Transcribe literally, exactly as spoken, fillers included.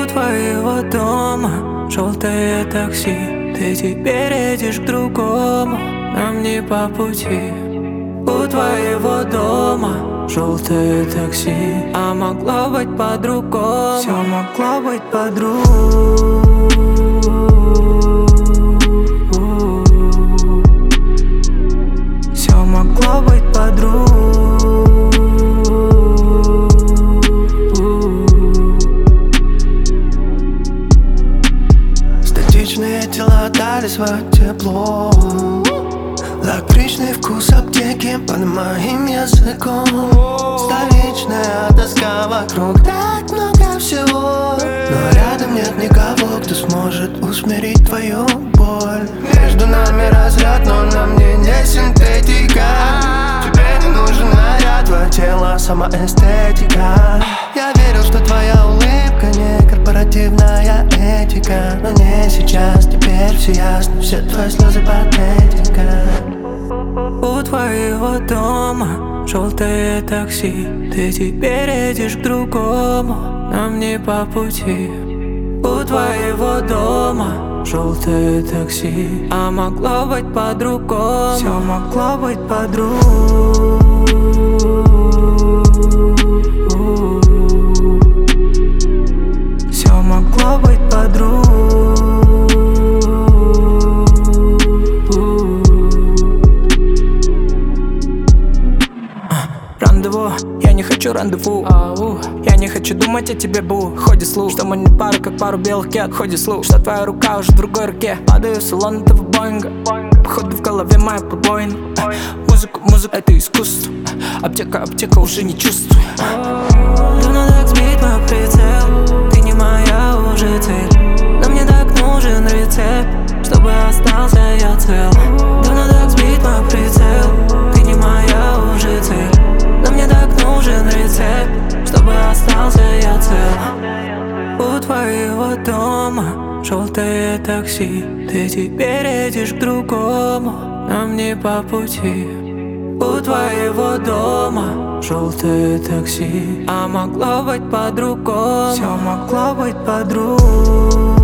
твоего дома желтое такси. Ты теперь едешь к другому, нам не по пути. У твоего дома желтое такси, а могло быть по-другому. Все могло быть по-другому. Все могло быть по-другому. Статичные тела дали свое тепло. Лакричный вкус аптеки под моим языком. Столичная тоска вокруг, так много всего. Но рядом нет никого, кто сможет усмирить твою боль. Между нами разряд, но на мне не синтетика. Тебе не нужен наряд, твое тело сама эстетика. Я верил, что твоя улыбка не корпоративная этика. Но не сейчас, теперь все ясно, все твои слезы патетика. У твоего дома желтое такси. Ты теперь едешь к другому, нам не по пути. У твоего дома желтое такси, а могло быть по-другому. Все могло быть по-другому. Все могло быть по-другому. Рандеву, я не хочу рандеву. Ау. Я не хочу думать о тебе, бу. Ходит слух, что мы не пара, как пару белых кет. Ходит слух, что твоя рука уже в другой руке. Падаю в салон этого Боинга. Походу в голове моя побоина. Музыку, музыка, это искусство. Аптека, аптека, уже не чувствую. Давно так сбить мой прицел. Ты не моя уже цель, но мне так нужен рецепт, чтобы остался я цел. Давно так сбить мой прицел. Ты не моя уже цель, но мне так нужен рецепт, чтобы остался я цел. У твоего дома желтое такси. Ты теперь едешь к другому, нам не по пути. У твоего дома желтое такси, а могло быть по-другому. Все могло быть по-другому.